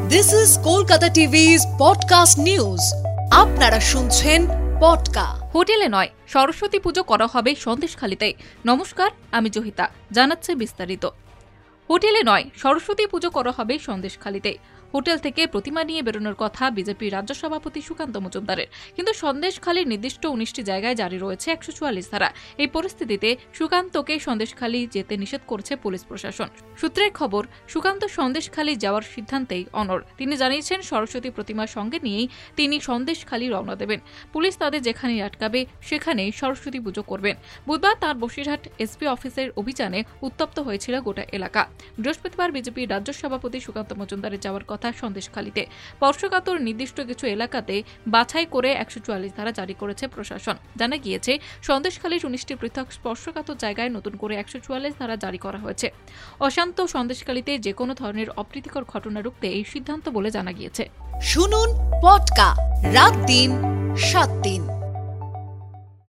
This is Kolkata TV's podcast news. আপনারা শুনছেন পডকা। হোটেলে নয়, সরস্বতী পুজো করা হবে সন্দেশখালীতে। নমস্কার, আমি জহিতা, জানাচ্ছে বিস্তারিত। হোটেলে নয়, সরস্বতী পুজো করা হবে সন্দেশখালীতে। হোটেল থেকে প্রতিমা নিয়ে বেরোনোর কথা বিজেপির রাজ্য সভাপতি সুকান্ত মজুমদারের, কিন্তু সন্দেশখালীর নির্দিষ্ট 19টি জায়গায় জারি রয়েছে 144 ধারা। এই পরিস্থিতিতে সুকান্তকে সন্দেশখালী যেতে নিষেধ করেছে পুলিশ প্রশাসন। সূত্রের খবর, সুকান্ত সন্দেশখালী যাওয়ার সিদ্ধান্তেই অনড়। তিনি জানিয়েছেন সরস্বতী প্রতিমার সঙ্গে নিয়েই তিনি সন্দেশখালী রওনা দেবেন। পুলিশ তাদের যেখানে আটকাবে সেখানেই সরস্বতী পুজো করবেন। বুধবার তার বসিরহাট এসপি অফিসের অভিযানে উত্তপ্ত হয়েছিল গোটা এলাকা। বৃহস্পতিবার বিজেপির রাজ্য সভাপতি সুকান্ত মজুমদারের যাওয়ার কথা সন্দেশখালীতে। স্পর্শকাতর নির্দিষ্ট কিছু এলাকাতে বাছাই করে 144 ধারা জারি করেছে প্রশাসন। জানা গিয়েছে সন্দেশখালীর 19টি পৃথক স্পর্শকাতর জায়গায় নতুন করে 144 ধারা জারি করা হয়েছে। অশান্ত সন্দেশখালীতে যে কোনো ধরনের অপ্রীতিকর ঘটনা রুখতে এই সিদ্ধান্ত বলে জানা গিয়েছে। শুনুন পডকা, রাত দিন 7 দিন।